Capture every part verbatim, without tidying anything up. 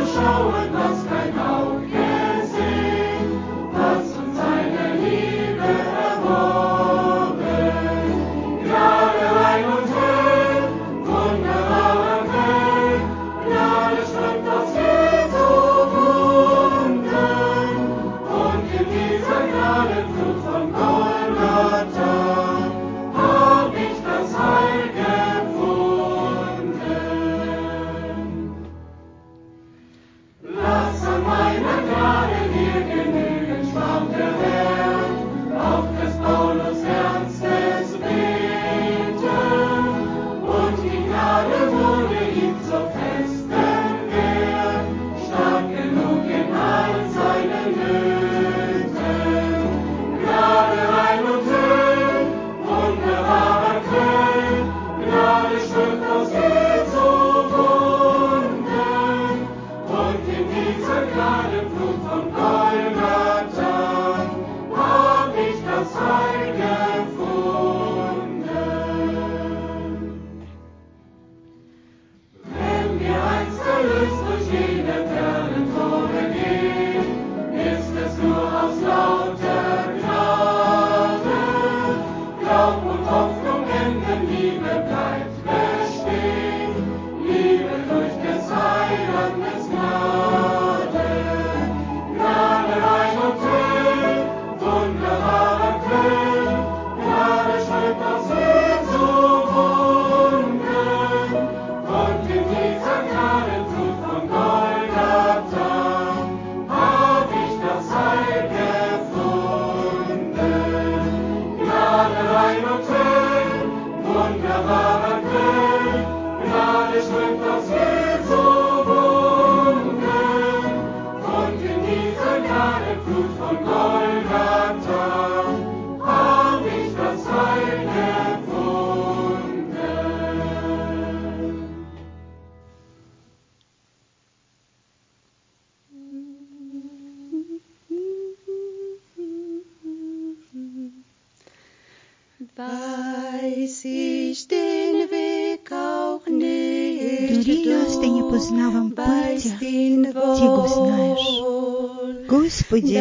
Доріяс ти не познавам пиття, Ти го знаєш. Господи,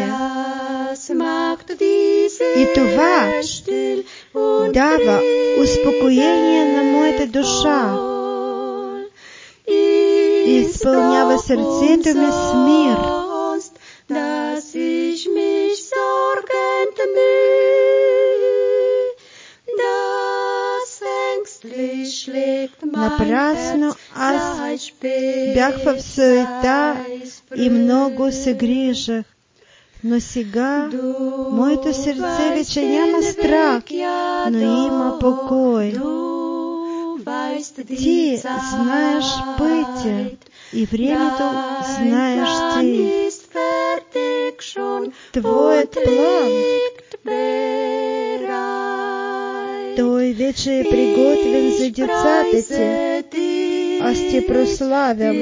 и това дава успокоение на моята душа и изпълнява сърцето ми с мир. Напрасно аз бях в суета и много се грижах, но сега моето сърце вече няма страх, но има покой. Ти знаеш пътя и времето знаеш ти. Твоят план, той вече е приготвен за децата ти. Аз те прославям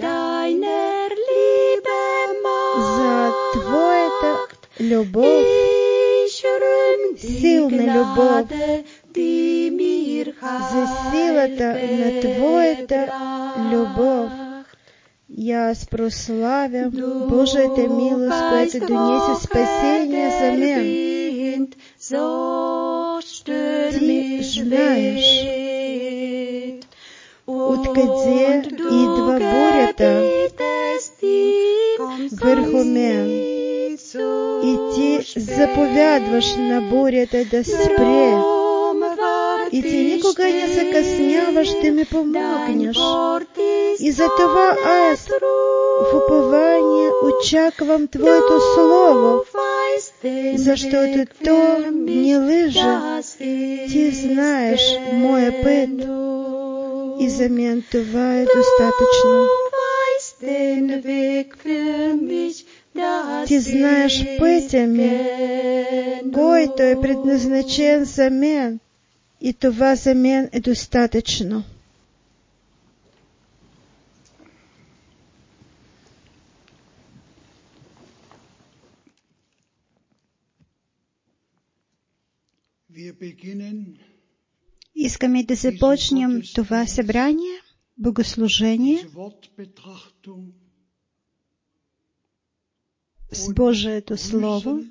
за Твоята любов, силна любов, за силата на Твоята любов. И аз прославям Божията милост, която донесе спасение за мен. Ти знаеш откъде идва бурята върху мен. И ти заповядваш на бурята да спре. И ти никога не закъсняваш да ми помогнеш. И затова аз в упование очаквам Твоето Слово, защото то не лъже. Ти знаеш моя път и за мен това е достатъчно. Ти знаеш пътя ми, който е предназначен за мен, и това за мен е достатъчно. Искаме да започнем това събрание, богослужение с Божието Слово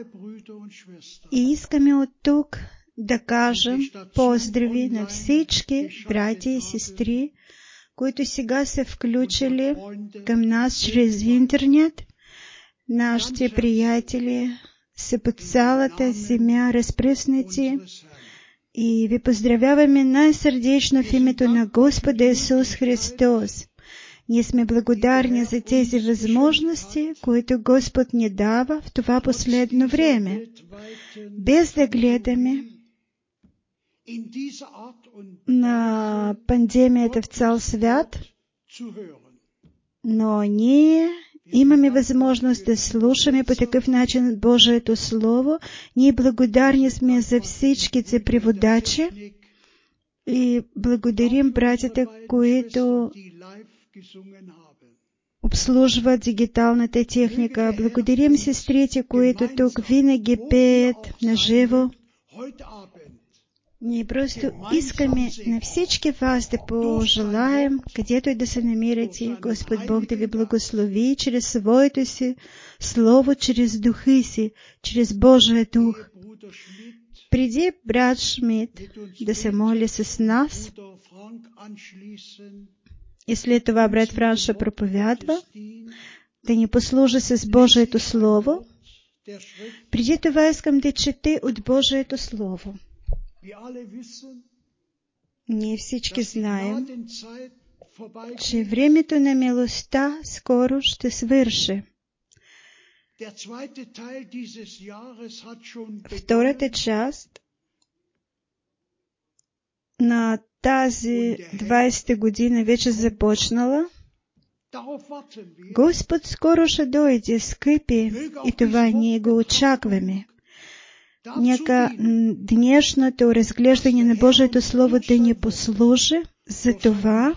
и искаме от тук да кажем поздрави на всички братя и сестри, които сега се включили към нас чрез интернет. Нашите приятели са по цялата земя разпръснати и ви поздравяваме най-сърдечно в името на Господа Исус Христос. Ние сме благодарни за тези възможности, които Господ ни дава в това последно време, без да гледаме на пандемията в цял свят, но ние имаме възможност да слушаме по такъв начин Божието Слово. Ние благодарни сме за всичките преводачи и благодарим братята, които обслужват дигиталната техника. Благодарим сестрите, които тук винаги пеят наживо. Ние просто искаме на всички вас да пожелаем, където и да се намирате, Господ Бог да ви благослови чрез своето си Слово, чрез Духа си, чрез Божия Дух. Преди брат Шмидт да се моли с нас, и след това брат Франша проповядва, да ни послужи с Божието Слово, преди това искам да чете от Божието Слово. Ние всички знаем, че времето на милостта скоро ще свърши. Втората част на тази двадесета година вече започнала. Господ скоро ще дойде, скъпи, и това ние го очакваме. Нека днешното разглеждане на Божието Слово да ни послужи за това,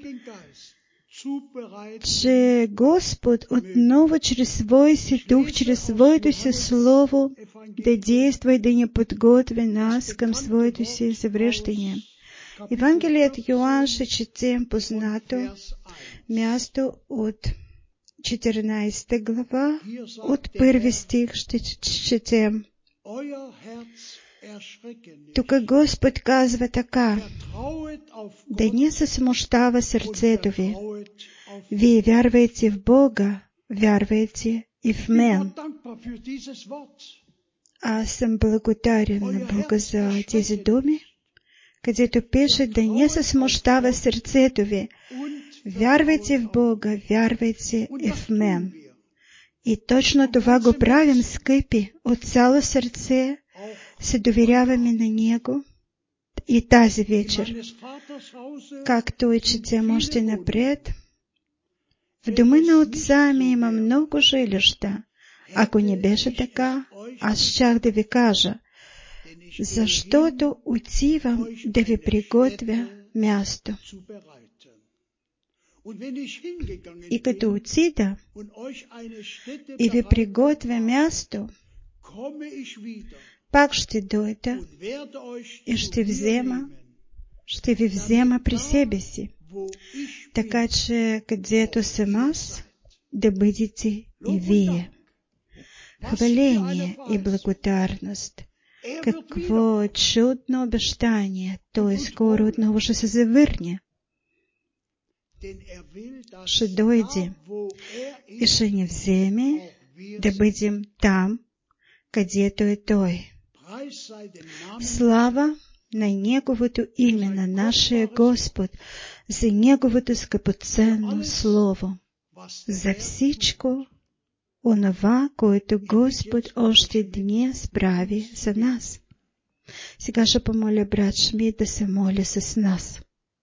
че Господ отново чрез своя си Дух, чрез своето си Слово да действа и да ни подготви нас към своето си завръщане. Евангелият Йоан ще четем познато място от четиринадесета глава, от първи стих ще четем. Тук Господ казва така: да не се смущава сърцето ви. Вие вярвайте в Бога, вярвайте и в мен. Аз съм благодарен на Бога за тези думи, където пише да не се смущава сърцето ви. Вярвайте в Бога, вярвайте и в мен. И точно това го правим, скъпи, от цяло сърце се доверяваме на Него и тази вечер. Както и четем още напред, в дома на отца ми има много жилища. Ако не беше така, аз щях да ви кажа, защото отивам да ви приготвя място. И като отида и ви приготвя място, пак ще дойда и ще взема, ще ви взема при себе си, така че където съм аз, да бъдете и вие. Хваление и благодарност. Какво чудно обещание, той скоро отново ще се завърне. Ще дойде и ще ни вземе да бъдем там, където е Той. Слава на Неговото име, на нашия Господ, за Неговото скъпоценно Слово, за всичко онова, което Господ още днес прави за нас. Сега ще помоля брат Шмидт да се моли с нас.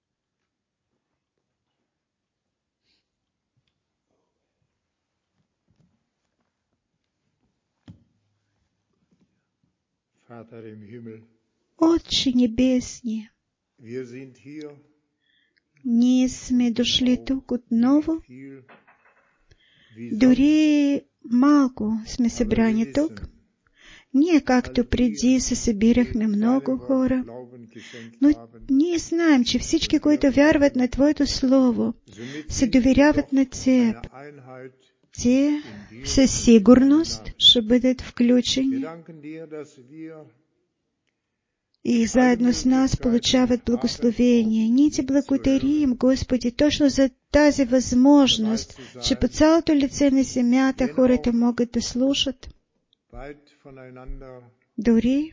Отче небесни, ние сме дошли тук отново. Дори малко сме събрани тук. Ние, както преди, се събирахме много хора, но ние знаем, че всички, които вярват на Твоето Слово, се доверяват на Теб те със сигурност ще бъдат включени и заедно с нас получават благословение. Ние ти благодарим, Господи, точно за тази възможност, че по цялото лице на земята хората могат да слушат. Дори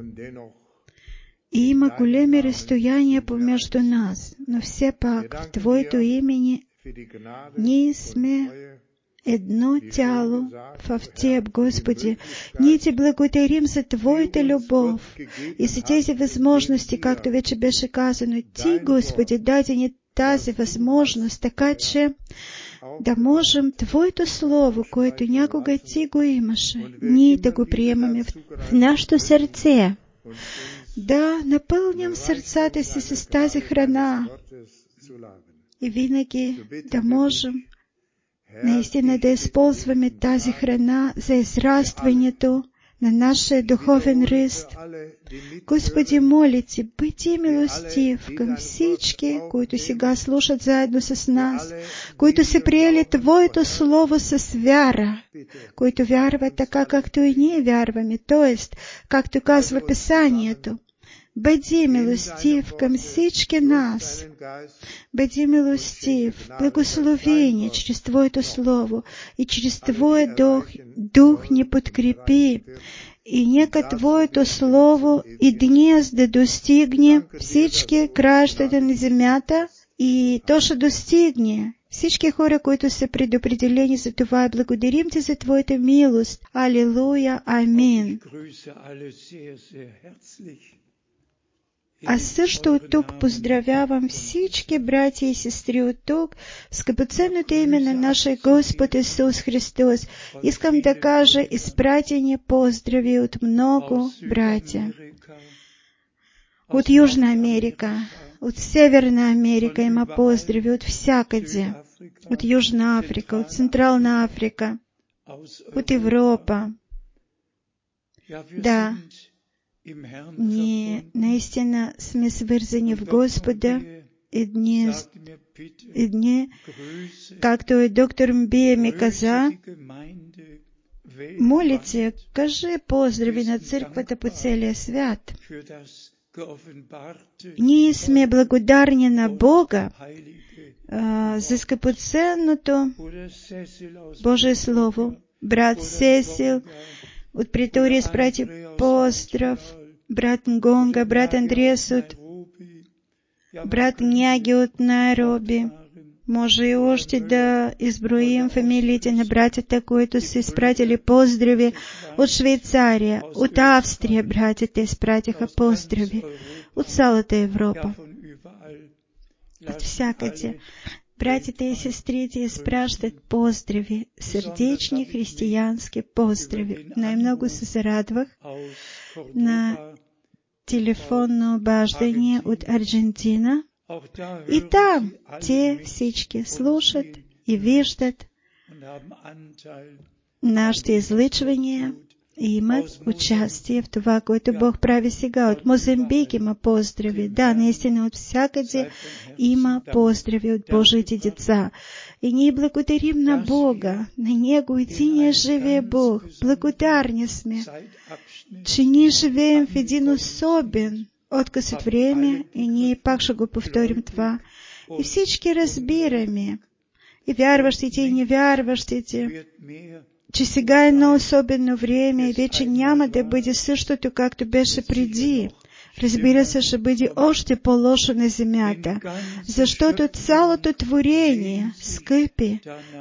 и има големи разстояния помежду нас, но все пак в Твоето имени ние сме едно тяло в Теб, Господи. Ние Ти благодарим за Твоята любов и за тези възможности, както вече беше казано. Ти, Господи, даде ни тази възможност, така че да можем Твоето Слово, което някога Ти го имаше, ние да го приемаме в, в нашето сърце. Да напълням сърцата си с тази храна и винаги да можем наистина да използваме тази храна за израстването на нашия духовен ръст. Господи, моля Ти, бъди милостив към всички, които сега слушат заедно с нас, които са приели Твоето Слово с вяра, които вярват така, както и ние вярваме, т.е. както казва Писанието. Бъди милостив към всички нас. Бъди милостив, благословение чрез Твоето Слово и чрез Твоя Дух, Дух ни подкрепи. И нека Твоето Слово и днес да достигне всички краищата на земята и то ще достигне всички хора, които са предопределени за това. И благодарим Ти за Твоята милост. Алилуя, амин. Аз също от тук поздравявам всички братя и сестри от тук, скъпоценното име на нашия Господ Исус Христос. Искам да кажа изпратени поздрави от много братя. От Южна Америка, от Северна Америка има поздрави от всякъде. От Южна Африка, от Централна Африка, от Европа. Да, ние наистина сме свързани в Господа и днес, и днес, както и доктор Мбия ми каза, молите, кажи поздрави на църквата по целия свят. Ние сме благодарни на Бога а, за скъпоценното Божие Слово. Брат Сесил от Претория изпрати поздрав, брат Ngонга, брат Андреас от брат Няги от Найроби. Може и още да изброим фамилиите на братята, които са изпратили поздрави от Швейцария, от Австрия братята изпратиха поздрави, от цялата Европа, от всякъде. Братите и сестрите изпращат поздрави, сърдечни християнски поздрави. Най-много се зарадвах на телефонно обаждане от Аржентина. И там те всички слушат и виждат нашите излъчвания и имат участие в това, което Бог прави сега. От Мозамбик има поздрави. Да, наистина от всякъде има поздрави от Божиите деца. И ние благодарим на Бога, на Него единия живее Бог. Благодарни сме, че ние живеем в един особен отказ от време и ние пак ще го повторим това. И всички разбираме, и вярващите, и невярващите, че сега е едно особено време и вече няма да бъде същото, както беше преди. Разбира се, ще бъде още по-лошо на земята, защото цялото творение, скъпи,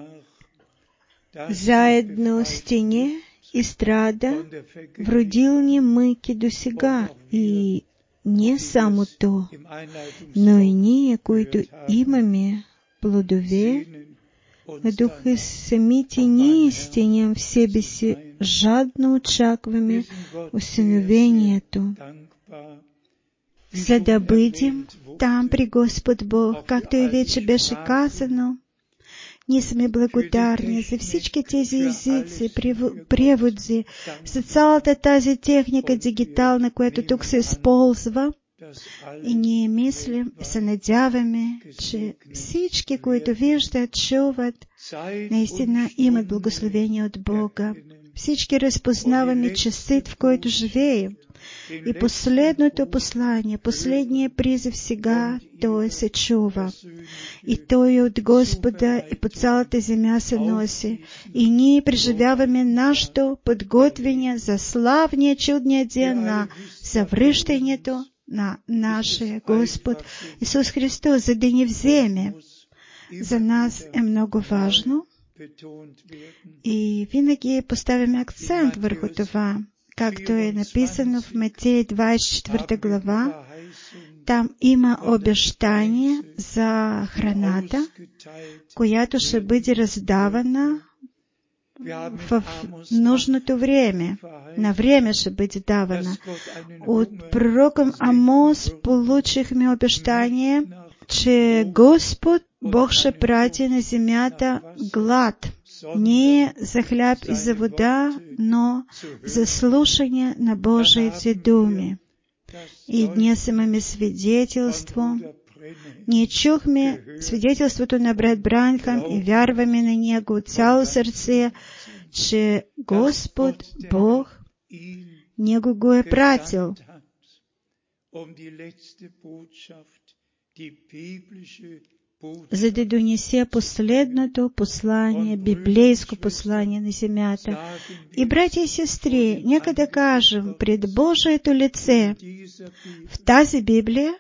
заедно стене и страда в родилни мъки до сега. И не само то, но и ние, които имаме плодове на Духа, самите ние стенем в себе си, жадно очакваме усиновението, за да бъдем там при Господ Бог, както и вече беше казано. Ние сме благодарни за всички тези езици, преводзи, за цялата тази техника дигитална, която тук се използва, І ние мислим, се надяваме, че всички, които виждат, чуват, наистина имат благословение от Бога. Всички разпознаваме часът, в който живеем. И последното послание, последният призив сега, той се чува. И той от Господа и по цялата земя се носи. И ние преживяваме нашето подготвение за славния чудния ден на завръщането на нашия Господ Исус Христос, за да ни вземе. За нас е много важно и винаги поставяме акцент върху това, както е написано в Матея двадесет и четвърта глава. Там има обещание за храната, която ще бъде раздавана в нужното време. На време ще бъде давана. От пророком Амос получихме обещание, че Господ Бог ще прати на земята глад. Не за хляб и за вода, но за слушане на Божиите думи. И днес имаме свидетелство. Ние чухме свидетелството на брат Бранхам и вярваме на него от цяло сърце, че Господ Бог него го е пратил. За да донесе последното послание, библейско послание на земята. И, братя и сестри, нека да кажем пред Божието лице, в тази Библия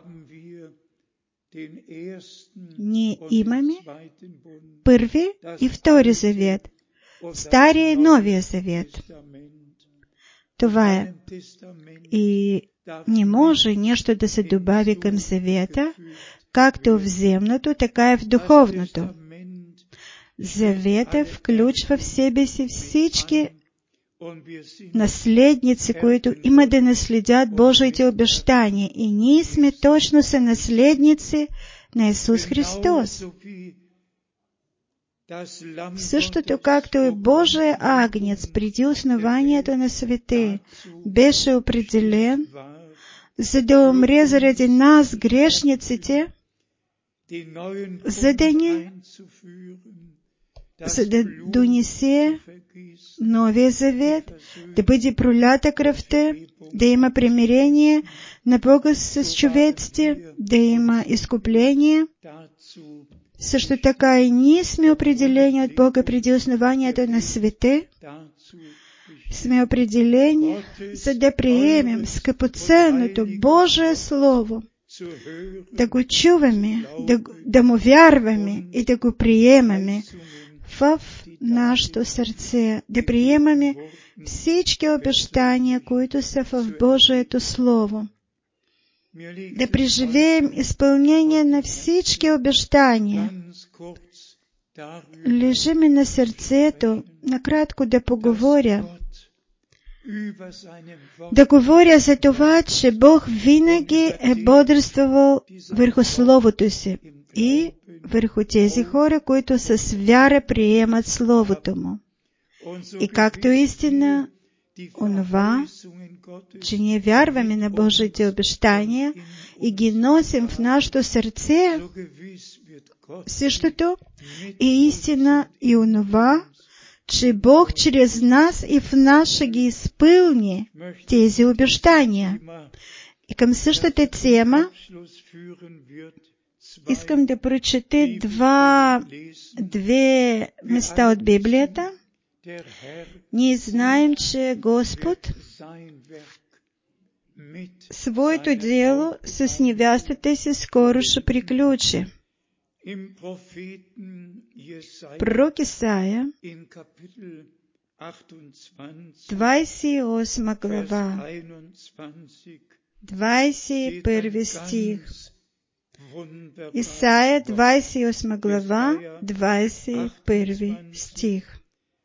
ние имаме първи и втори завет, Стария и Новия завет. Това е. И не може нещо да се добави към завета, както в земното, така и в духовното. Завета включва в себе си всички наследници, които има да наследят Божиите обещания. И ние сме точно са наследници на Исус Христос. Същото както и Божия агнец преди основанието на света беше определен, за да умре заради нас, грешниците, за да ни, за да донесе новия завет, да бъде пролята кръвта, да има примирение на Бога с човеците, да има изкупление. Също така и ние сме определени от Бога преди основанието на света, сме определени, за да приемем скъпоценното Божие Слово, да го чуваме, да, да му вярваме и да го приемаме в нашето сърце, да приемаме всички обещания, които са в Божието Слово, да преживеем изпълнение на всички обещания. Лежи ми на сърцето накратко да поговоря, да говоря за това, че Бог винаги е бодрствувал върху Словото си и върху тези хора, които с вяра приемат Словото Му. И както истина, онова, че ние вярваме на Божите обещания и ги носим в нашето сърце, същото е истина и онова, че Бог чрез нас и в нас ще ги изпълни тези обещания. И към същата тема искам да прочета два, две места от Библията. Ние знаем, че Господ своето дело с невястата си скоро ще приключи. Пророк Исаия, двадесет и осма глава, двадесет и първи стих. Исаия, двадесет и осма глава, двадесет и първи стих.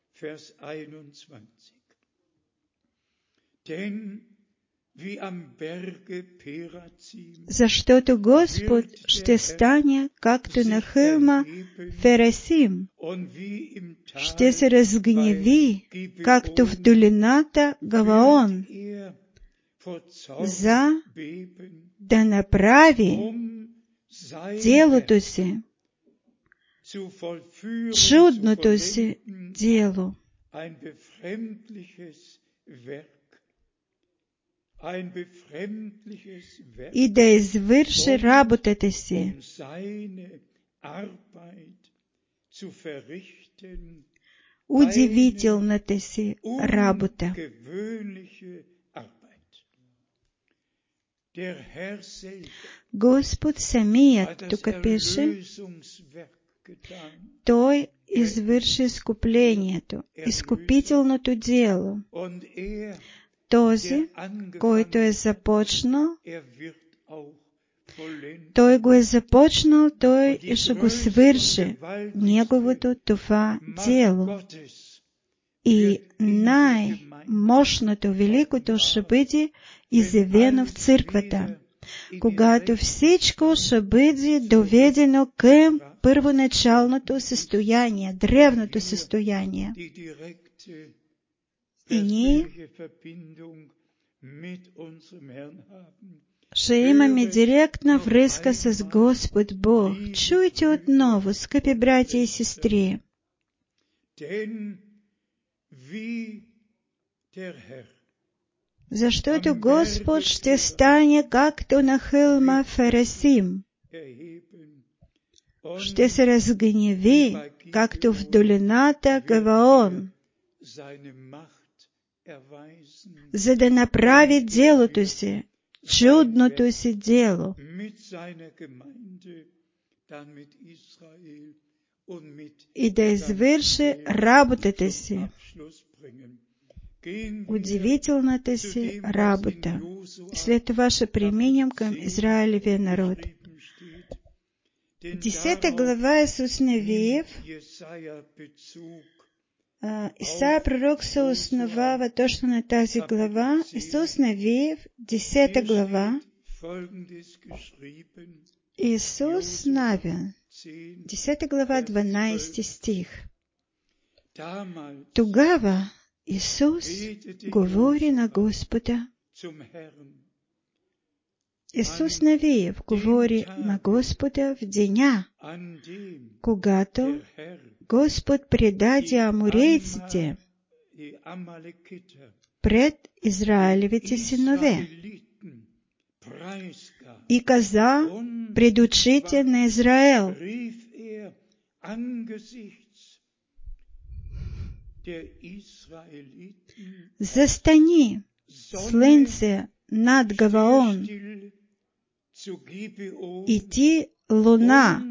Защото Господ ще стане както на хълма Фересим, ще се разгневи, както в долината Гаваон, за да направи делото си, чудното си дело. И да извърши работата си. Удивителната си работа. Господ самият, тук пише, Той извърши изкуплението, изкупителното дело. Този, който е започнал, Той го е започнал, Той ще го свърши, Неговото това дело. И най-мощното, великото ще бъде изявено в църквата, когато всичко ще бъде доведено към първоначалното състояние, древното състояние. И ние ще имаме директна връзка с Господ Бог. Чуйте отново, скъпи братя и сестри. Защото Господ ще стане както на хълма Фересим. Ще се разгневи, както в долината Гаваон, за да направи делото си, чудното си дело. И да извърши работата си, удивителната си работа. След това ще преминем към Израилевия народ. Десета глава Исус Навиев. Исаия пророк се основава точно на тази глава. Исус Навиев, десета глава. Исус Навин, десета глава, дванайсети стих. Тогава Исус говори на Господа. Исус Навиев говори на Господа в деня, когато Господ предаде аморейците пред Израилевите синове и каза пред очите на Израел: застани, слънце над Гаваон, и ти, луна,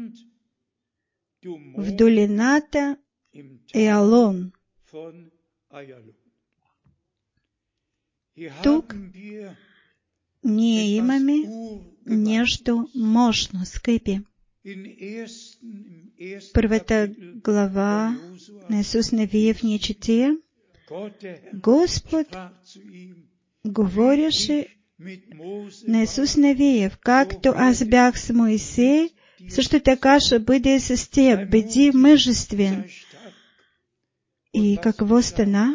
в долината Еалон. Тук ние имаме нещо мощно, скъпи. Първата глава на Исус Навиев ни чете. Господ говореше на Исус Навиев: както аз бях с Моисей, също така ще бъде с теб. Бъди мъжествен. И какво стана?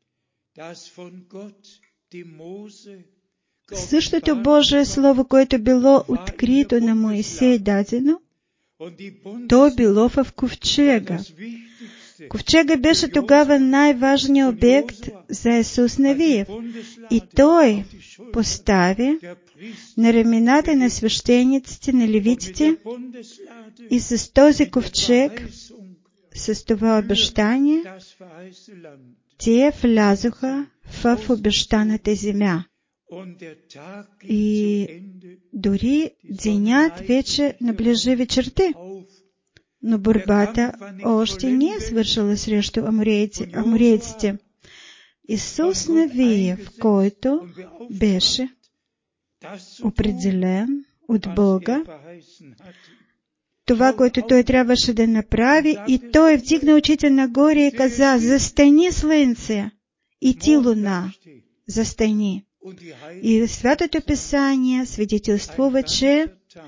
Същото Божие Слово, което било открито на Моисей дадено, то било в ковчега. Ковчега беше тогава най-важният обект за Исус Навиев. И той постави на рамената на свещениците, на левитите, и с този ковчег, с това обещание, те влязоха в обещаната земя. И дори денят вече наближи вечерта. Но борбата още не е свършила срещу аморейците. Исус Навиев, който беше определен от Бога, това, което той трябваше да направи, и той вдигна очите нагоре и каза: застани, слънце, и ти, луна, застани. И Святото Писание свидетелствува, че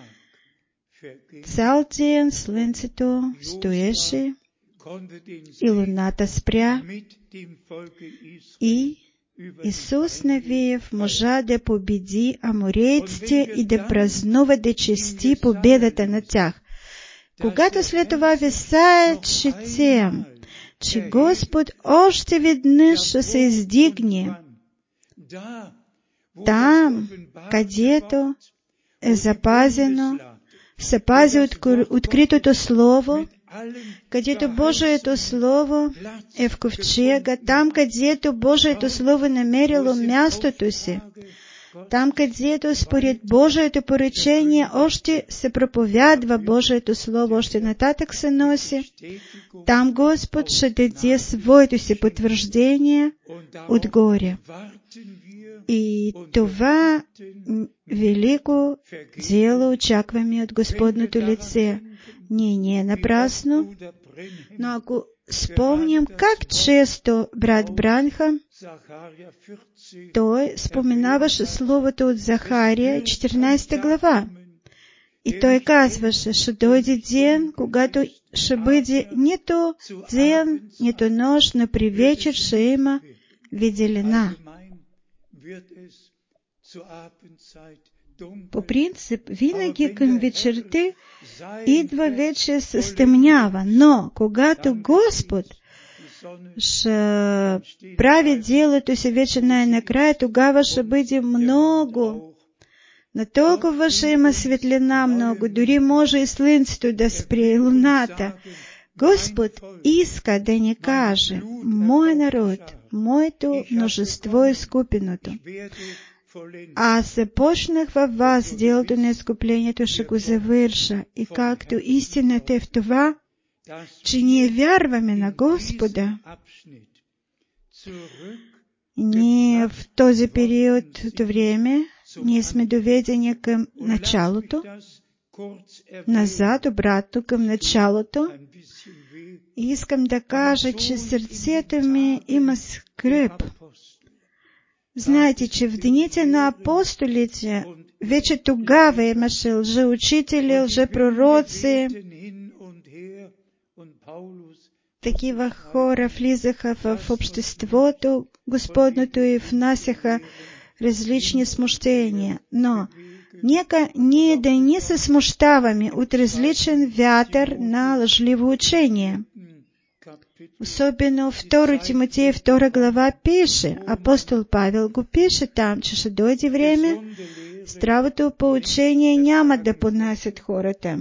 цял ден слънцето стоеше и луната спря, и Исус навеяв може да победи аморейците и да празнува да чести победата над тях. Когато след това Исаия четем, че Господ още веднъж ще се издигне там, където е запазено, се пази откритото Слово, където Божието Слово е в ковчега, там, където Божието Слово намерило мястото си, там, където според Божието поръчение още се проповядва Божието Слово, още нататък се носи, там Господ ще даде своето си потвърждение отгоре. И това велико дело очакваме от Господното лице. Ние не е напрасно, но ако спомням как често брат Бранхам, той споменаваше словото от Захария, четиринадесета глава. И той казваше, ще дойде ден, когато ще бъде нито ден, нито нощ, но при вечер ще има виделина. По принцип, винаги към вечерта идва вече се стемнява, но когато Господ ще прави делото си вече най-накрая, тогава ще бъде много. На толкова ще има светлина много, дори може и слънцето да спре, луната. Господ иска да ни каже, мой народ, моето множество е изкупеното. Аз започнах във вас делото на изкуплението, ще го завърша. И както истината е в това, че ние вярваме на Господа, ние в този период от време, ние сме доведени към началото, назад, обратно към началото. И искам да кажа, че сърцето ми има скръб. Знаете, че в дените на апостолите вече тогава имаше лжеучители, лжепророци. Такива хора влизаха в обществото Господното и внасяха различни смущения. Но нека ние да не се смущаваме от различен вятър на лъжливо учение. Особено втора Тимотея, втора глава пише, апостол Павел го пише там, че ще дойде време, здравото поучение няма да поднасят хората.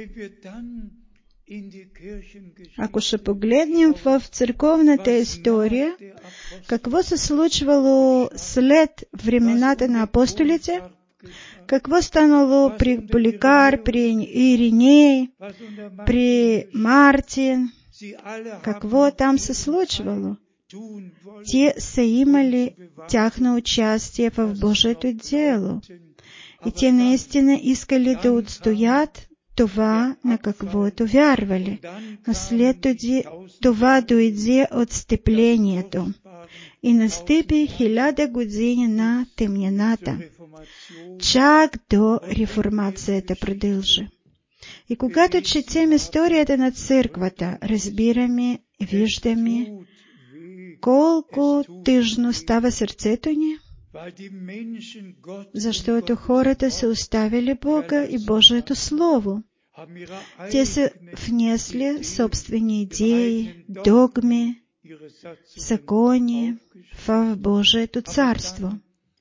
Ако ще погледнем в църковната история, какво се случвало след времената на апостолите, какво станало при Поликар, при Ириней, при Мартин, какво там се случвало? Те са имали тяхно участие в Божието дело. И те наистина искали да отстоят това, на каквото вярвали. Но след това дойде отстъплението. И настъпи хиляда години на тъмнината. Чак до реформацията продължи. И когато четем историята на църквата, разбираме, виждаме колко тъжно става сърцето ни, защото хората са оставили Бога и Божието Слово. Те са внесли собствени идеи, догми, закони в Божието царство.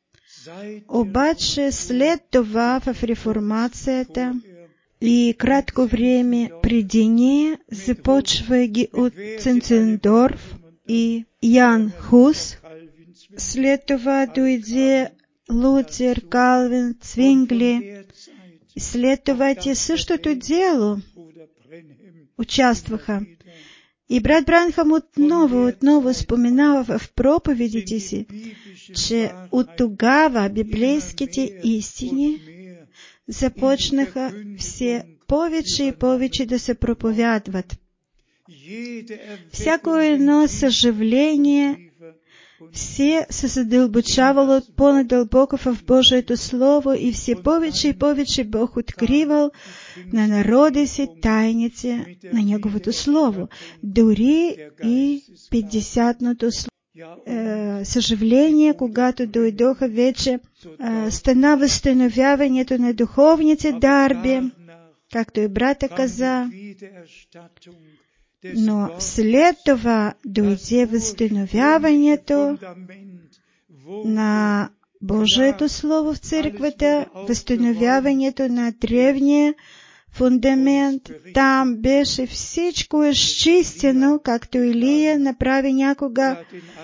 Обаче след това в реформацията и кратко време преди нея, започва ги от Ценцендорф и Ян Хус, след това дойде Лутер, Калвин, Цвингли, и след това те същото дело участваха. И брат Бранхам отново, отново споменава в проповедите си, че от тогава библейските истини започнаха все повече и повече да се проповядват. Всяко едно съживление все се задълбочавало по-надълбоко в Божието Слово и все повече и повече Бог откривал на народа си тайните на Неговото Слово, дори и петдесятното Слово. е, съживление, когато дойдоха вече е, стана възстановяването на духовните дарби, както и брата каза, но след това дойде възстановяването на Божието Слово в църквата, възстановяването на древния фундамент. Там беше всичко изчистено, както Илия направи някога.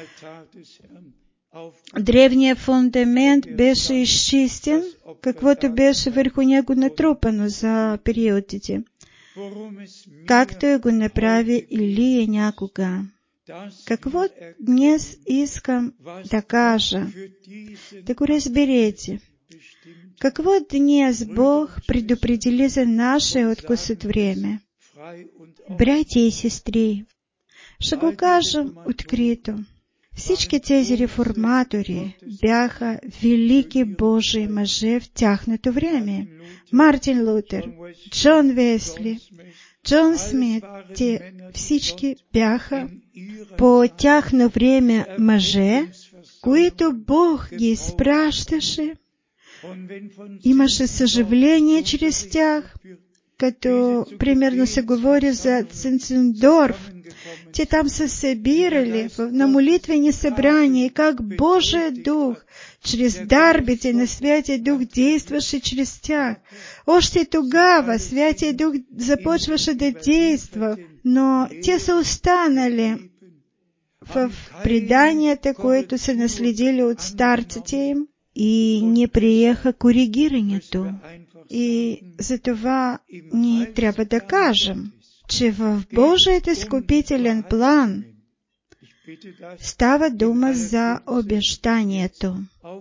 Древният фундамент беше изчистен, каквото беше върху него натрупано за периодите, както го направи Илия някога. Какво днес искам да кажа, да го разберете? Какво днес Бог предопредели за наше откъсът време? Братя и сестри, ще го кажем открито. Всички тези реформатори бяха велики Божии мъже в тяхното време. Мартин Лутер, Джон Весли, Джон Смит, те всички бяха по тяхно време мъже, които Бог ги изпращаше. Имаше съживление чрез тях, като примерно се говори за Цинцендорф. Те там се събирали на молитвени събрания, как Божия Дух, чрез дарбите на Святия Дух действаше чрез тях. Още тогава Святия Дух започваше да действа, но те са останали в преданията, които са наследили от старците им, и не приеха коригирането. И затова ние трябва да кажем, че в Божият изкупителен план става дума за обещанието.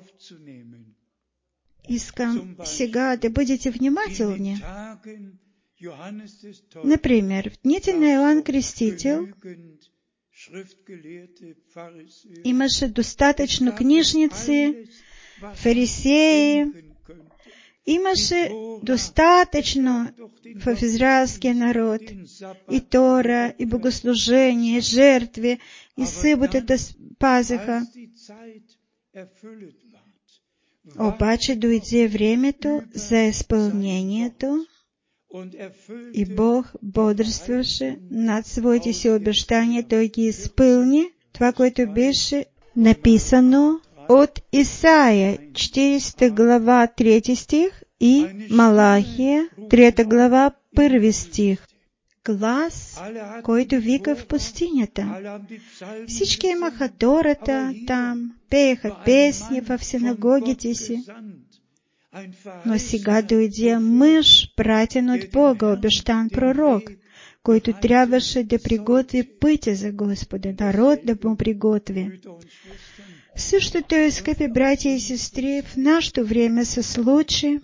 Искам сега да бъдете внимателни. Например, в дните на Йоанн Крестител имаше достатъчно книжници, фарисеи, имаше достатъчно в израелския народ и Тора, и богослужение, и жертви, и съботата пазиха. Обаче дойде времето за изпълнението и Бог бодрствуваше над своите си обещания. Той ги изпълни, това, което беше написано от Исаия, четиридесета глава, трети стих, и Малахия, трета глава, първи стих. Глас, който вика в пустинята. Всички имаха Тората там, пееха песни в синагогите си. Но сега дойде мъж, пратен от Бога, обещан пророк, който трябваше да приготви пътя за Господа, народ да му приготви. Същото е, скъпи братя и сестри, в нашето време се случи.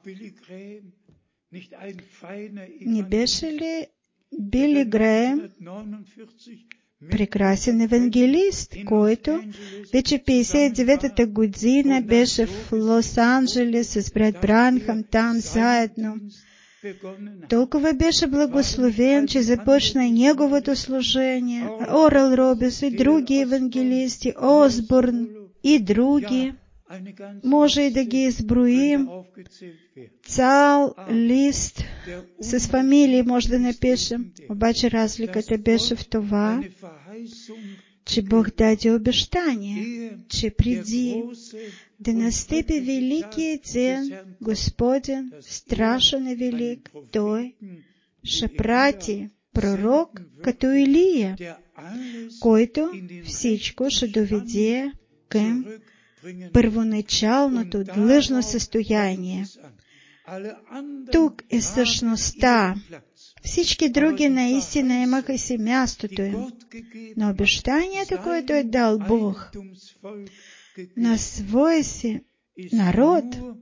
Не беше ли Били Греем прекрасен евангелист, който вече петдесет и деветата година беше в Лос-Анджелес с брат Бранхам там заедно. Толкова беше благословен, че започна неговото служение. Орал Робис и други евангелисти, Осборн и други. Може и да ги изброим. Цял лист с фамилии може да напишем. Обаче разликата беше в това, че Бог даде обещание, че преди да настъпи великият ден, Господен, страшен и велик, Той ще прати пророк като Илия, който всичко ще доведе към първоначалното длъжно състояние. Тук е същността. Всички други наистина имаха си мястото им. Но обещанието, което е дал Бог на своя си народ,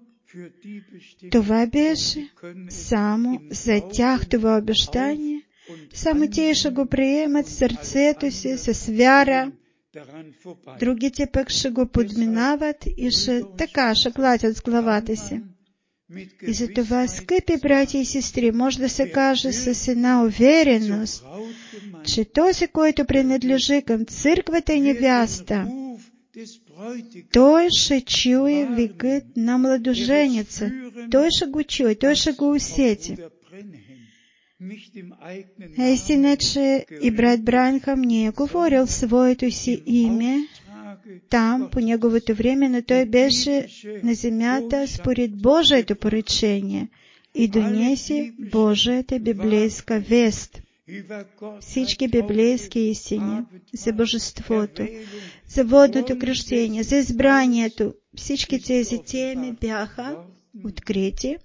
това беше само за тях това обещание. Само те ще го приемат в сърцето си с вяра. Другите пък ще го подминават и ще така ще платят с главата си. И затова, скъпи браті и сестри, може да се каже с една увереност, че този, който принадлежи към църквата и невяста, той ще чуе викът на младоженица. Той ще го чуе, той ще го усети. Истина, че и брат Бранхам не е говорил своето си име там, по неговото време, но той беше на земята според Божието поръчение и донесе Божията библейска вест. Всички библейски истини за божеството, за водното кръщение, за избранието, всички тези теми бяха открити,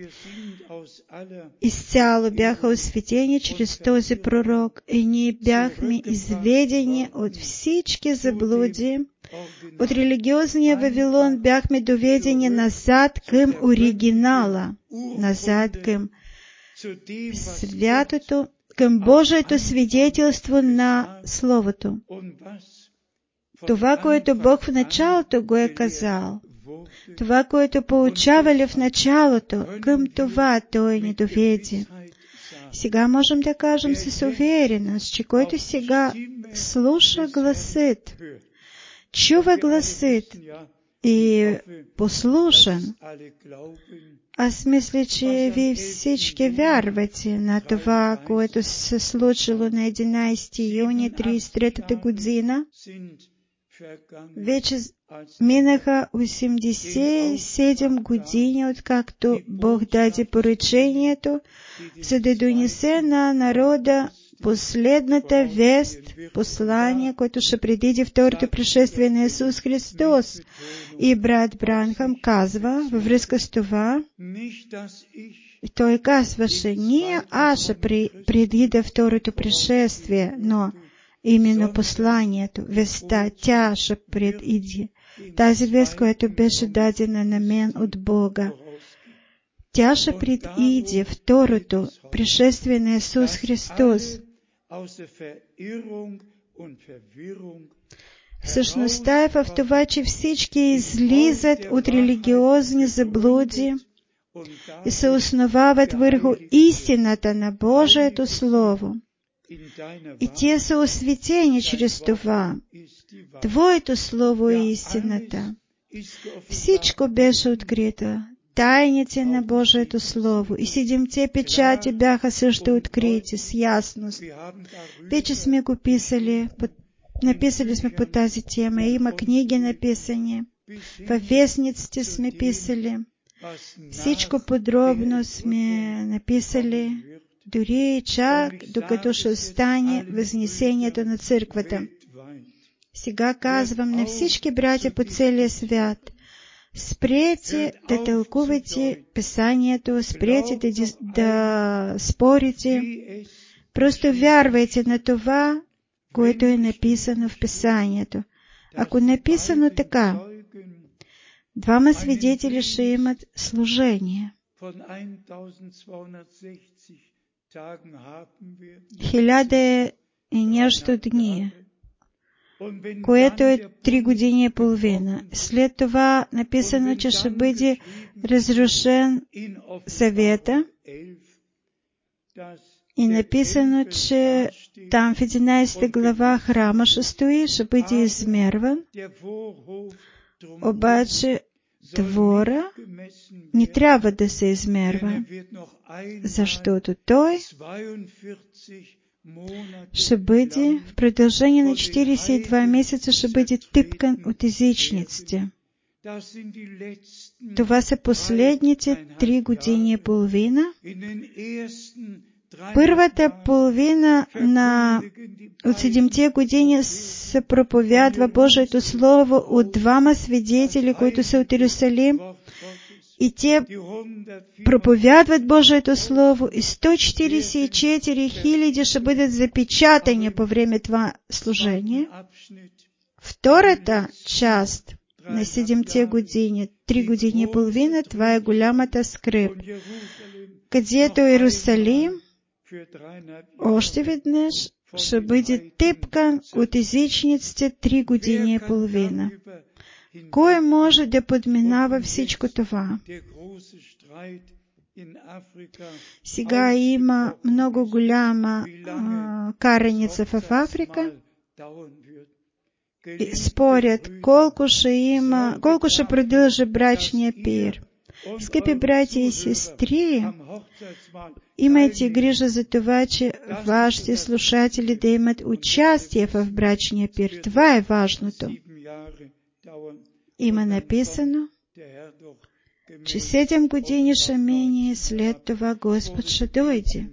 изцяло бяха осветени чрез този пророк, и ние бяхме изведени от всички заблуди, от религиозния Вавилон бяхме доведени назад към оригинала, назад към святото, към Божието свидетелство на Словото. Това, което Бог в началото го е казал, това, което получавали в началото, към това Той ни доведе. Сега можем да кажем с увереност, че който сега слуша гласът, чува гласът и послушан, аз мисля, че вие всички вярвате на това, което се случило на единайсети юни тридесет и трета година. Вече минаха осемдесет и седем години, откакто Бог даде поръчението, за да донесе на народа последната вест, послание, което ще предиде второто пришествие на Исус Христос. И брат Бранхам казва във връзка с това, той казваше, не аз ще предида второто пришествие, но именно посланието, веста, тя ще предиде. Тази вест, която беше дадена на мен от Бога, тя ще предиде второто пришествие на Исус Христос. Същността е в това, че всички излизат от религиозни заблуди и се основават върху истината на Божието Слово. И те са осветени чрез това. Твоето Слово е истината. Всичко беше открито. Тайните на Божието Слово и седемте печати бяха също открити с ясност. Вече сме го писали, написали сме по тази тема. Има книги написани. Във вестниците сме писали. Всичко подробно сме написали. Дори и чак, докато ще стане възнесението на църквата. Сега казвам на всички братя по целия свят, спрете да тълкувате Писанието, спрете да, да спорите, просто вярвайте на това, което е написано в Писанието. Ако написано така, двама свидетели ще имат служение. Хиляда и нещо дни, което е три години и половина. След това написано, че ще бъде разрушен съвета и написано, че там в единайсета глава храма ще стои, ще бъде измерван, обаче двора не трябва да се измерва, защото той ще бъде в продължение на четирийсет и два месеца ще бъде тъпкан от езичниците. Това са последните три години и половина. Първата половина на от седемте години се проповядва Божието Слово от двама свидетели, които са от Иерусалим, и те проповядват Божието Слово, и сто четирийсет и четири хиляди ще бъдат запечатани по време това служение. Втората част на седемте години, три години и половина, това е голямата скръб, където Иерусалим още веднъж ще бъде тъпкан от езичниците три години и половина. Кой може да подминава всичко това? Сега има много голяма а, караница в Африка. И спорят колко ще има, колко ще продължи брачния пир. Скъпи братя и сестри, имайте грижа за това, че вашите слушатели да имат участие в брачния пир. Това е важното. Има написано, че седем години ще мине и след това Господ ще дойде,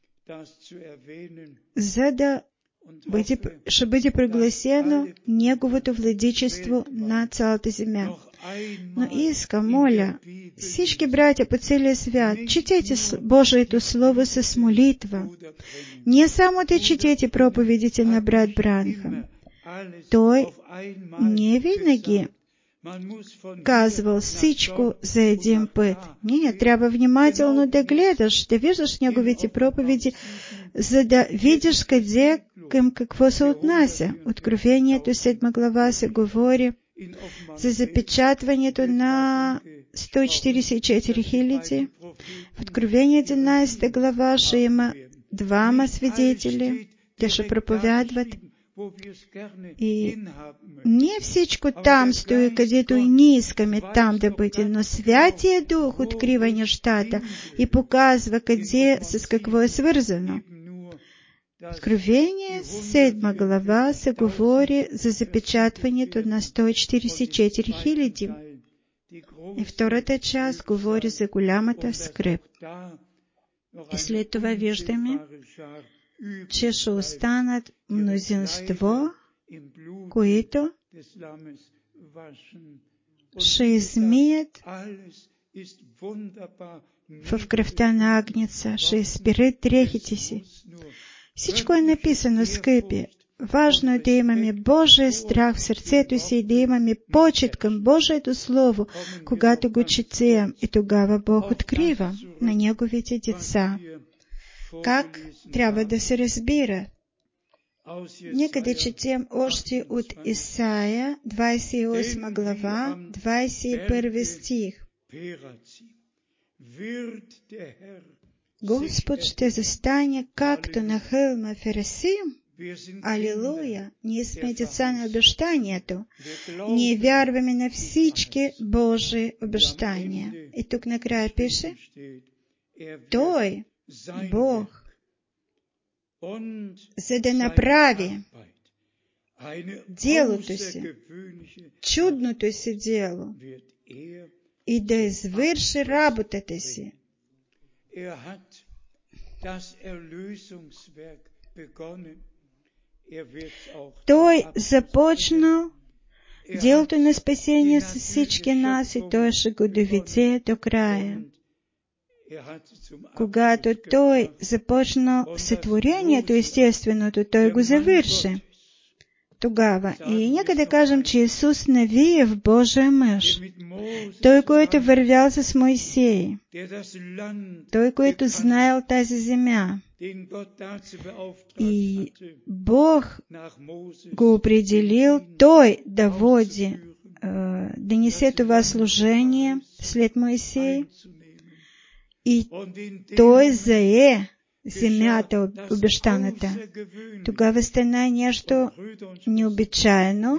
за да бъде, ще бъде пригласено Неговото владичество на цялата земя. Но искам, моля, всички братя по целия свят, четете Божието Слово с молитва. Не само да четете проповедите на брат Бранхам. Той не винаги казвал всичко за един път. Не, трябва внимателно да гледаш, да виждаш неговите проповеди, за да видиш къде към какво се отнася. Откровението седма глава се говори за запечатването на сто четиридесет и четири хиляди. В Откровение единадесета глава ще има двама свидетели, те ще проповядват. И не всичко там стои, където и ние искаме там да бъде, но Святия Дух открива нещата и показва къде, с какво е свързано. Откровение седма глава се говори за запечатването на сто четиридесет и четири хиляди. И втората част говори за голямата скръб. И след това виждаме, че ще останат мнозинство, които ще измият в кръвта на Агнеца, ще изперат дрехите си. Всичко е написано, скъпи. Важно е да имаме Божия страх в сърцето си и да имаме почет към Божието Слово, когато го четем, и тогава Бог открива на Неговите деца как трябва да се разбира. Нека да четем още от Исаия, двадесет и осма глава, двадесет и първи стих. Господ ще застане както на хълма Фересим. Алилуя! Ние сме деца на обещанието. Ние вярваме на всички Божии обещания. И тук накрая пише, Той, Бог, за да направи делото си, чудното си дело, и да извърши работата си. Той започнал делото на спасение с всички нас и Той ще го доведе до края. Когато Той започнал сътворението естественото, Той го завърши. Тогава, и нека да кажем, че Исус Навиев Божия мъж, Той, който вървял с Моисей, Той, който знаел тази земя, и Бог го определил Той да води, да несе това служение след Моисей, и Той зае земята обещаната. Тогава стана нещо необичайно.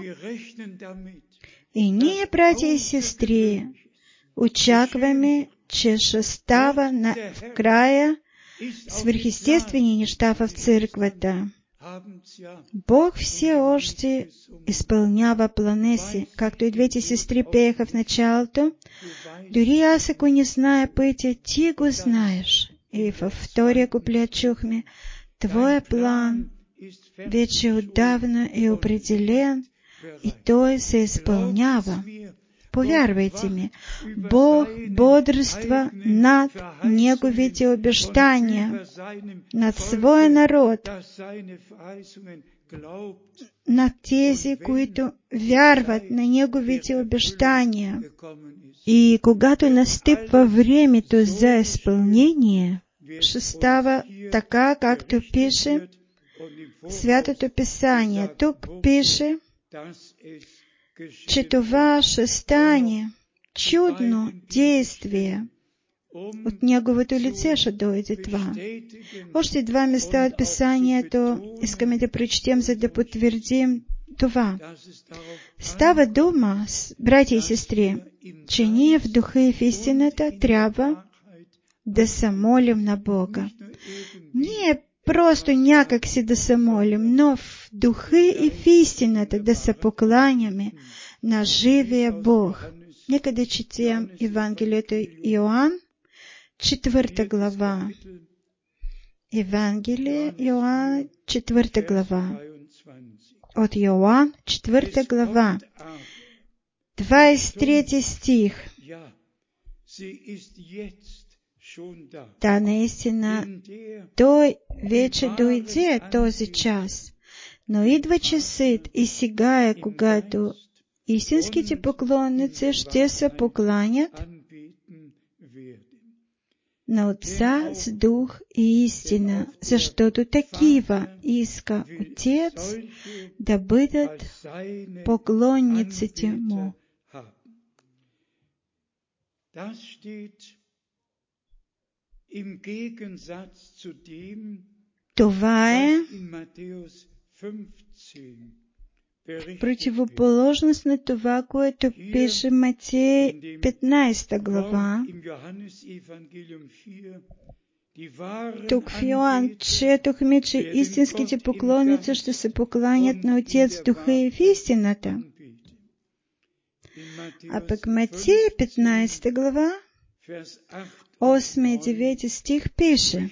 И ние, братя и сестри, очакваме, че ще става на, в края свръхестествени неща в църквата. Бог все още изпълнява плана си, както и двете сестри пееха в началото. Дори аз, ако не зная пътя, ти го знаеш. И във втория куплет чухме, Твоя план вече отдавна е определен и той се изпълнява. Повярвайте ми, Бог бодрства над Неговите обещания, над своя народ, над тези, които вярват на Неговите обещания. И когато настъпва времето за изпълнение, ще става така, както пише Святото Писание. Тук пише, че това ще стане чудно действие. От Неговото лице ще дойде това. Още два места от Писанието искаме да прочетем, за да потвърдим това. Става дума, братя и сестри, че ние в духа и в истината трябва да се молим на Бога. Ние просто някак си да се молим, но в духа и в истината да се покланяме на живия Бог. Нека да четем Евангелието Йоан, четвърта глава. Евангелие Йоан, четвърта глава. От Йоан, четвърта глава, двадесет и трети стих. Да, наистина, той вече дойде този час, но идва часът и сега е, когато истинските поклонници ще се покланят на Отца с дух и истина, защото такива иска Отец да бъдат поклонниците Му. Това е противоположност на това, което пише Матей петнадесета глава. Тук в Йоан четохме, че истинските поклонници ще се покланят на Отец духа и в истината. А пък Матей петнадесета глава, осми и девети стих пише,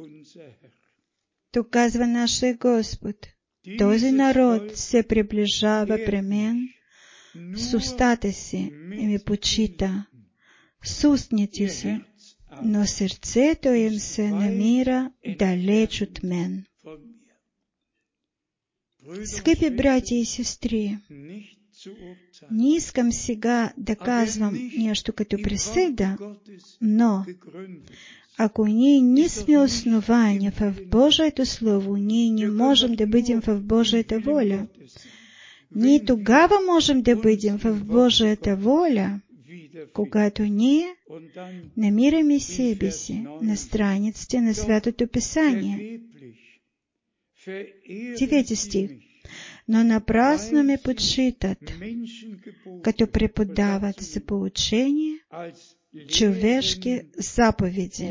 тук казва нашия Господ: този народ се приближава при мен с устата си и ми почита, с устните си, но сърцето им се намира далеч от мен. Скъпи братя и сестри, не искам сега да казвам нещо като присъда, но ако ние не сме основани в Божието Слово, ние не можем да бъдем в Божията воля. Ние тогава можем да бъдем в Божията воля, когато ние намираме себе си на страниците на Святото Писание. Девети стих. Но напрасно ме почитат, като преподават за поучение човешки заповеди.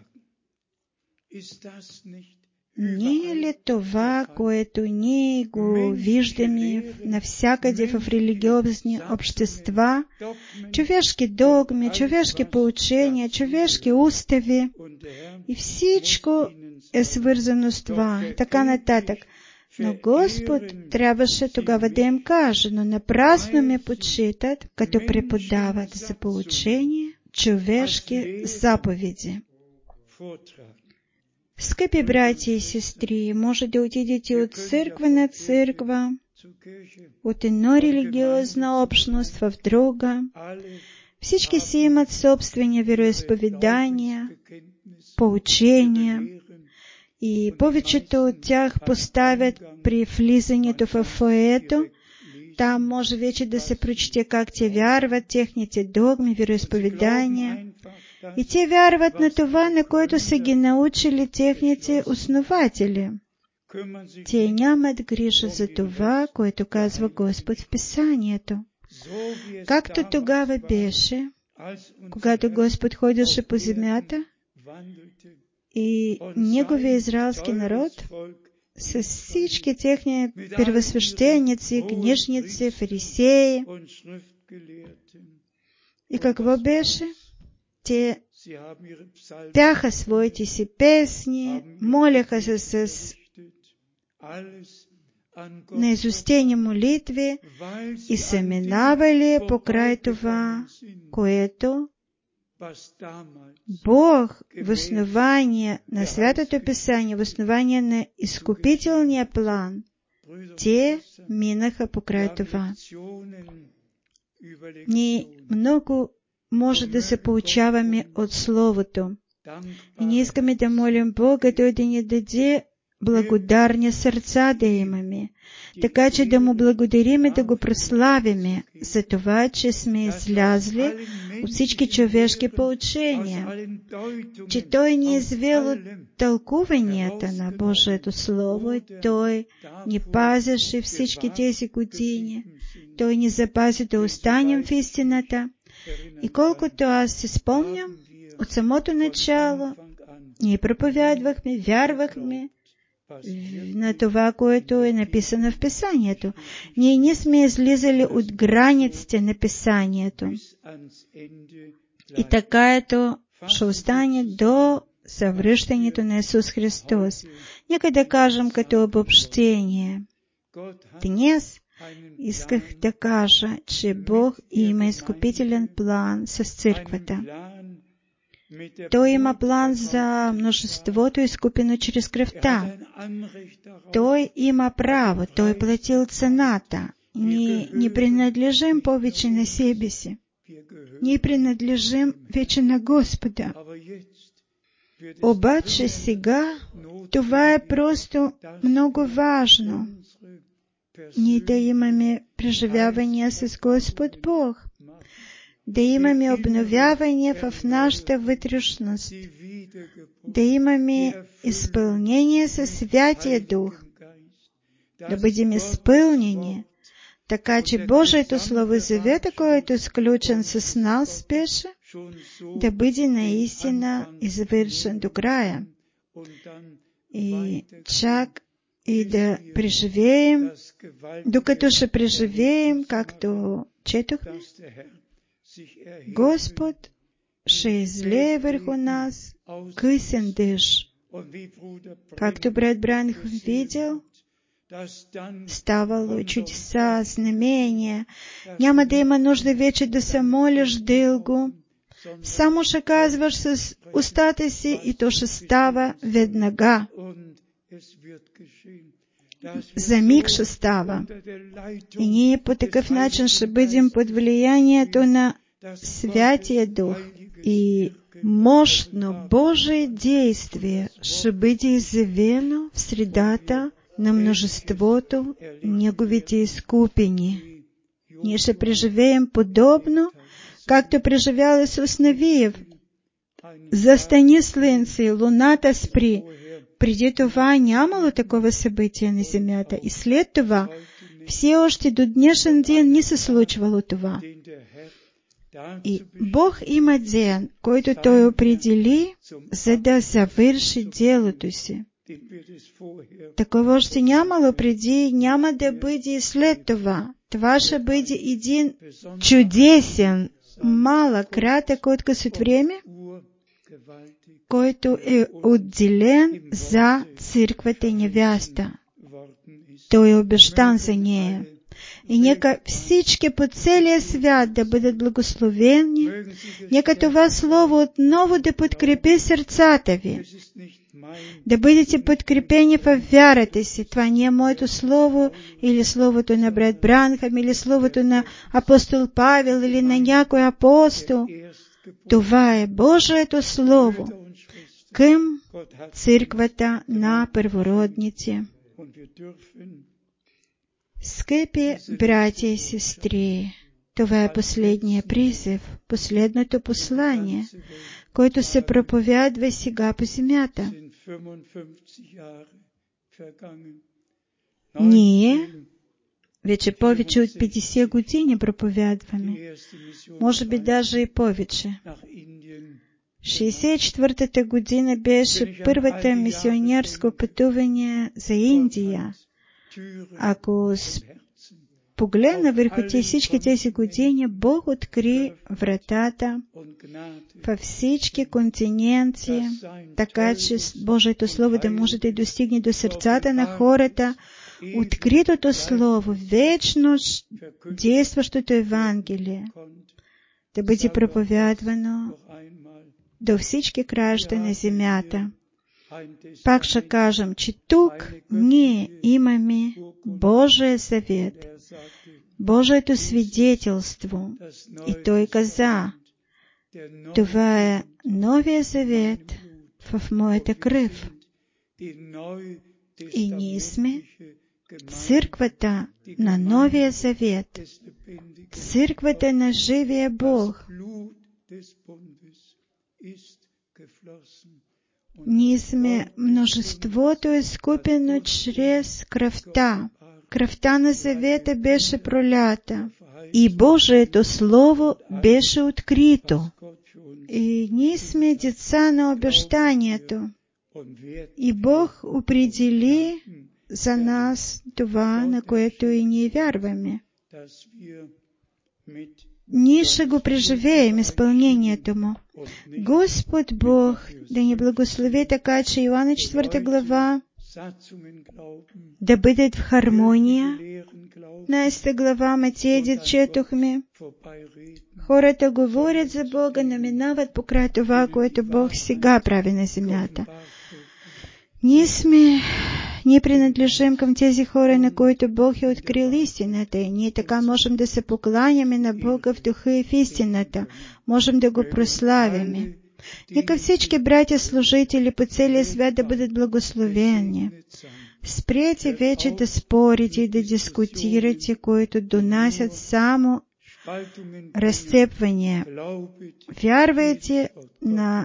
Не е ли това, което ние го виждаме навсякъде в религиозни общества, човешки догми, човешки поучения, човешки устави, и всичко е свързано с това, така нататък. Но Господ трябваше тогава да им каже: но напрасно ме почитат, като преподават за поучение човешки заповеди. Скъпи братя и сестри, може да отидете от църква на църква, от една религиозна общност в друга. Всички си имат собствени вероизповедания, поучения, и повечето от тях поставят при влизането в фоето. Там може вече да се прочете как те вярват, техните догми, вероизповедания. И те вярват на това, на което са ги научили техните основатели. Те нямат грижа за това, което казва Господ в Писанието. Както тогава беше, когато Господ ходеше по земята, и неговия израелски народ с всички техни първосвещеници, книжници, фарисеи. И какво беше? Те пяха своите си песни, моляха се с наизустени молитви и се минавали покрай това, което Бог в основание на Святото Писание, в основание на изкупителния план, те минаха покрай това. Ние много може да се получаваме от Словото. И ние искаме да молим Бога, Той да ни даде благодарні серця да имаме, така че да му благодарим и да го прославяме за това, че сме излязли от всички човешки поучения, че Той ни е извел от тълкуванията на Божието Слово и Той ни пазеше всички тези години. Той ни запази да останем в истината. И колкото аз си спомням, от самото начало ние проповядвахме, вярвахме на това, което е написано в Писанието. Ние не сме излизали от границите на Писанието. И така ето ще остане до съвръщането на Исус Христос. Нека да кажем като обобщение. Днес исках да кажа, че Бог има изкупителен план с църквата. Той има план за множеството, изкупено чрез кръвта. Той има право, Той платил цената. Ние не принадлежим повече на себе си. Ние принадлежим вече на Господа. Обаче сега това е просто много важно. Ние да имаме преживявания с Господ Бог, да имаме обновяване в нашата вътрешност, да имаме изпълнение със Святия Дух, да бъдем изпълнени, така че Божието Слово Завета, който е сключен с нас, беше да бъде наистина извършен до края. И чак и да преживеем, докато ще преживеем, както четохме, Господ ще излее върху нас късен дъжд. Както брат Бранхам видел, ставало чудеса, знамения. Няма да има нужда вече да се молиш дълго. Само ще казваш с устата си и то ще става веднага. За миг ще става. И ние по такъв начин ще бъдем под влиянието на Святия Дух. И мощно Божие действие ще бъде изявено в средата на множеството Неговите изкупени. Ние ще преживеем подобно, както преживял Исус Навиев. Застани слънце, луната спри. Преди това нямало такова събитие на земята. И след това, все още до днешен ден не се случвало това. И Бог има ден, който Той определи, за да завърши делото си. Такова още нямало преди, няма да бъде и след това. Това ще бъде един чудесен, малък, кратък откъс от време, който е отделен за църквата и невяста. Той е обещан за нея. И нека всички по целия свят да бъдат благословени, нека това слово отново да подкрепи сърцата ви, да бъдете подкрепени в вярата си. Това не е моето слово, или словото на брат Бранхам, или словото на апостол Павел, или на някой апостол. Това е Божието Слово към църквата на първородници. Скъпи братя и сестри, това е последния призив, последното послание, което се проповядва сега по земята. Ние вече повече от петдесет години проповядваме, може би даже и повече. шейсет и четвъртата година беше първата мисионерско пътуване за Индия. Ако погледна върху тези всички тези години, Бог откри вратата във всички континенти, така че Божието Слово да може да достигне до сърцата на хората, откритото Слово, вечно действащото Евангелие, да бъде проповядвано до всички краища на земята. Пак ще кажем, че тук ние имаме Божия завет, Божието свидетелство. И Той каза, това е новия завет в моята кръв. И ние сме църквата на Новия Завет, църквата на живия Бог. Ние сме множеството изкупено чрез кръвта. Кръвта на Завета беше пролята и Божието Слово беше открито. И ние сме деца на обещанието. И Бог определи за нас това, на което и ние вярваме. Ние ще го преживеем изпълнението му. Господ Бог да ни благослови така, че Йоанна четвърта глава да бъдат в хармония. Найста глава Матея, де четохме. Хората говорят за Бога, но минават покрай това, което Бог сега прави на земята. Ние сме, ние принадлежим към тези хора, на които Бог е открил истината, и ние така можем да се покланяме на Бога в духа и в истината. Можем да го прославяме. Нека всички братя служители по целия свят да бъдат благословени. Спрете вече да спорите и да дискутирате, които донасят само разцепвания. Вярвайте на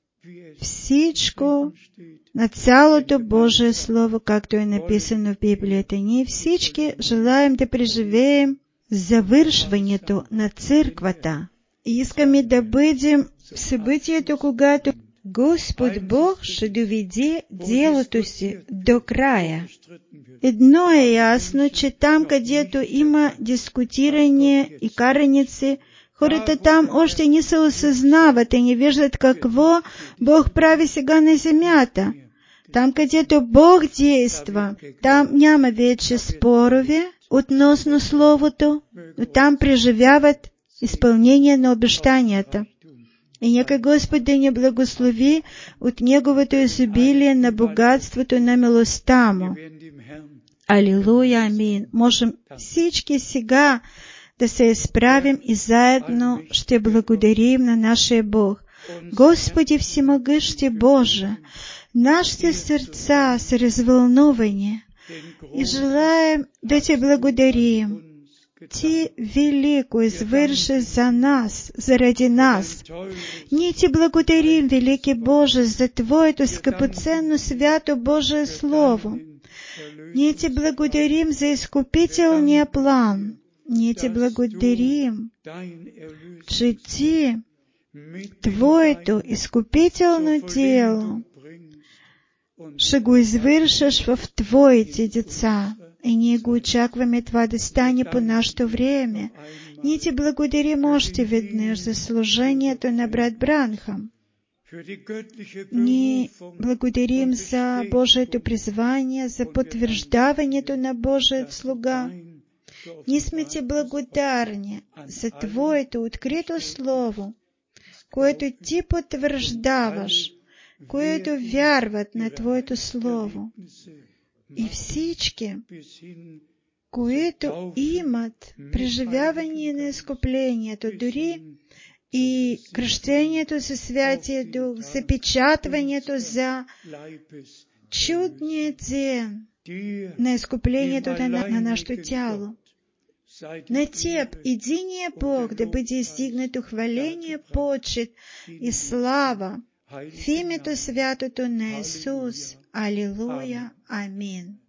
всичко, на цялото Божие Слово, както е написано в Библията. Ние всички желаем да преживеем завършването на църквата. И искаме да бъдем в събитието, когато Господ Бог ще доведе делото си до края. Едно е ясно, че там, където има дискутиране и караници, хората там още не се осъзнават и не виждат какво Бог прави сега на земята. Там, където Бог действа, там няма вече спорове относно Словото, но там преживяват изпълнение на обещанията. И нека Господ да ни благослови от Неговото изобилие на богатството на милостта Му. Алилуя, амин. Можем всички сега да се изправим и заедно ще благодарим на нашия Бог. Господи всемогъщи Боже, нашите сърца са развълнувани и желаем да Ти благодарим. Ти велико извърши за нас, заради нас. Ние Ти благодарим, велики Боже, за Твоето скъпоценно свято Божие Слово. Ние Ти благодарим за изкупителния план. Ние Ти благодарим, че Ти, Твоето изкупително дело, ще го извършиш в Твоите деца. И ние го очакваме това да стане по нашето време. Ние Ти благодарим още веднъж за служението на брат Бранхам. Ние благодарим за Божието призвание, за потвърждаването на Божият слуга. Ние сме Ти благодарни за Твоето открито Слово, което Ти потвърждаваш, което вярват на Твоето Слово. И всички, които имат преживяване на изкуплението, дори и кръщението със Святия Дух, запечатването за чудния ден на изкуплението на, на нашето тяло. На Теб, единия Бог, да бъде издигнато хваление, почет и слава в името святото на Исус. Алилуя. Амин.